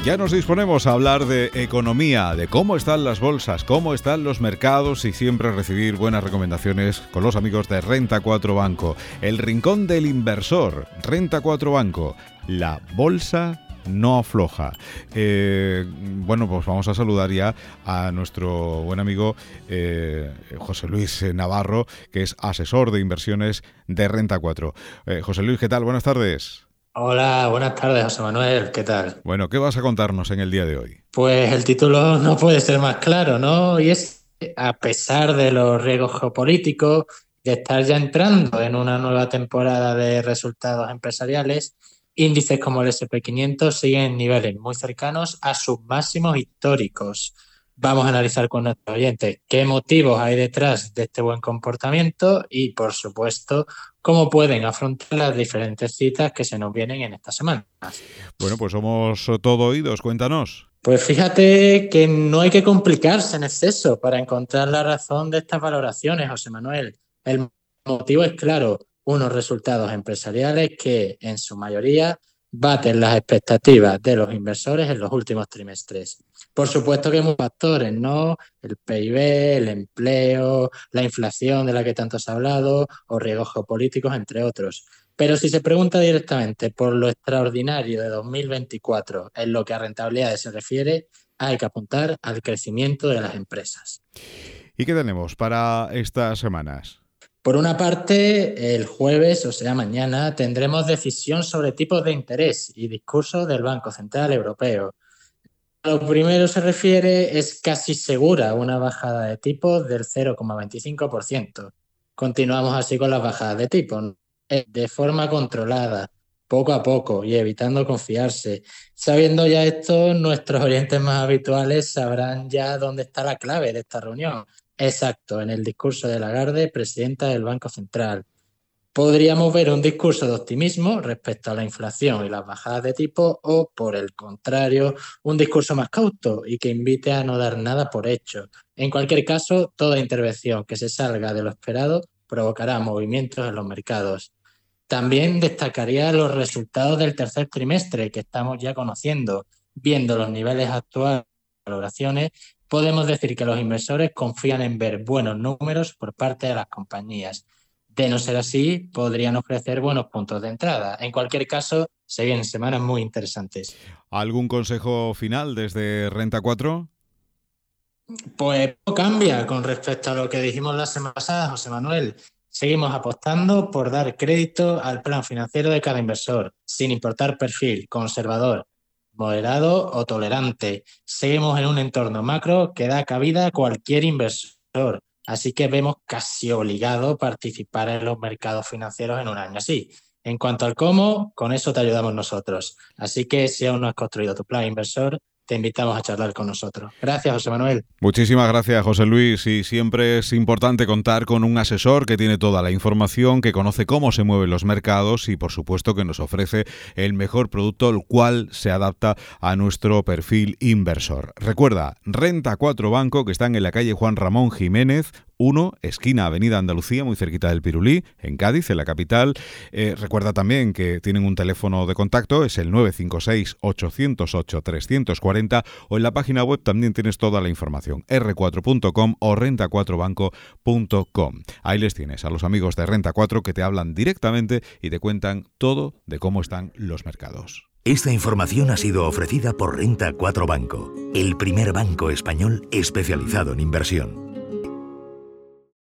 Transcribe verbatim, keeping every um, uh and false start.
Ya nos disponemos a hablar de economía, de cómo están las bolsas, cómo están los mercados y siempre recibir buenas recomendaciones con los amigos de Renta cuatro Banco. El rincón del inversor, Renta cuatro Banco, la bolsa no afloja. Eh, bueno, pues vamos a saludar ya a nuestro buen amigo eh, José Luis Navarro, que es asesor de inversiones de Renta cuatro. Eh, José Luis, ¿qué tal? Buenas tardes. Hola, buenas tardes, José Manuel, ¿qué tal? Bueno, ¿qué vas a contarnos en el día de hoy? Pues el título no puede ser más claro, ¿no? Y es, a pesar de los riesgos geopolíticos, de estar ya entrando en una nueva temporada de resultados empresariales, índices como el ese and pe quinientos siguen en niveles muy cercanos a sus máximos históricos. Vamos a analizar con nuestros oyentes qué motivos hay detrás de este buen comportamiento y, por supuesto, cómo pueden afrontar las diferentes citas que se nos vienen en estas semanas. Bueno, pues somos todo oídos, cuéntanos. Pues fíjate que no hay que complicarse en exceso para encontrar la razón de estas valoraciones, José Manuel. El motivo es claro, unos resultados empresariales que en su mayoría baten las expectativas de los inversores en los últimos trimestres. Por supuesto que hay muchos factores, ¿no? El pe i be, el empleo, la inflación de la que tanto se ha hablado, o riesgos geopolíticos, entre otros. Pero si se pregunta directamente por lo extraordinario de dos mil veinticuatro en lo que a rentabilidades se refiere, hay que apuntar al crecimiento de las empresas. ¿Y qué tenemos para estas semanas? Por una parte, el jueves, o sea, mañana, tendremos decisión sobre tipos de interés y discurso del Banco Central Europeo. A lo primero se refiere, es casi segura una bajada de tipos del cero coma veinticinco por ciento. Continuamos así con las bajadas de tipos, de forma controlada, poco a poco y evitando confiarse. Sabiendo ya esto, nuestros oyentes más habituales sabrán ya dónde está la clave de esta reunión. Exacto, en el discurso de Lagarde, presidenta del Banco Central. Podríamos ver un discurso de optimismo respecto a la inflación y las bajadas de tipo o, por el contrario, un discurso más cauto y que invite a no dar nada por hecho. En cualquier caso, toda intervención que se salga de lo esperado provocará movimientos en los mercados. También destacaría los resultados del tercer trimestre que estamos ya conociendo. Viendo los niveles actuales de valoraciones, podemos decir que los inversores confían en ver buenos números por parte de las compañías. De no ser así, podrían ofrecer buenos puntos de entrada. En cualquier caso, se vienen semanas muy interesantes. ¿Algún consejo final desde Renta cuatro? Pues no cambia con respecto a lo que dijimos la semana pasada, José Manuel. Seguimos apostando por dar crédito al plan financiero de cada inversor, sin importar perfil, conservador, moderado o tolerante. Seguimos en un entorno macro que da cabida a cualquier inversor. Así que vemos casi obligado participar en los mercados financieros en un año así. En cuanto al cómo, con eso te ayudamos nosotros. Así que si aún no has construido tu plan inversor, te invitamos a charlar con nosotros. Gracias, José Manuel. Muchísimas gracias, José Luis. Y siempre es importante contar con un asesor que tiene toda la información, que conoce cómo se mueven los mercados y, por supuesto, que nos ofrece el mejor producto, el cual se adapta a nuestro perfil inversor. Recuerda, Renta cuatro Banco, que están en la calle Juan Ramón Jiménez, uno, esquina Avenida Andalucía, muy cerquita del Pirulí, en Cádiz, en la capital. Eh, recuerda también que tienen un teléfono de contacto, es el nueve cinco seis, ocho cero ocho, tres cuatro cero, o en la página web también tienes toda la información, erre cuatro punto com o renta cuatro banco punto com. Ahí les tienes a los amigos de Renta cuatro que te hablan directamente y te cuentan todo de cómo están los mercados. Esta información ha sido ofrecida por Renta cuatro Banco, el primer banco español especializado en inversión.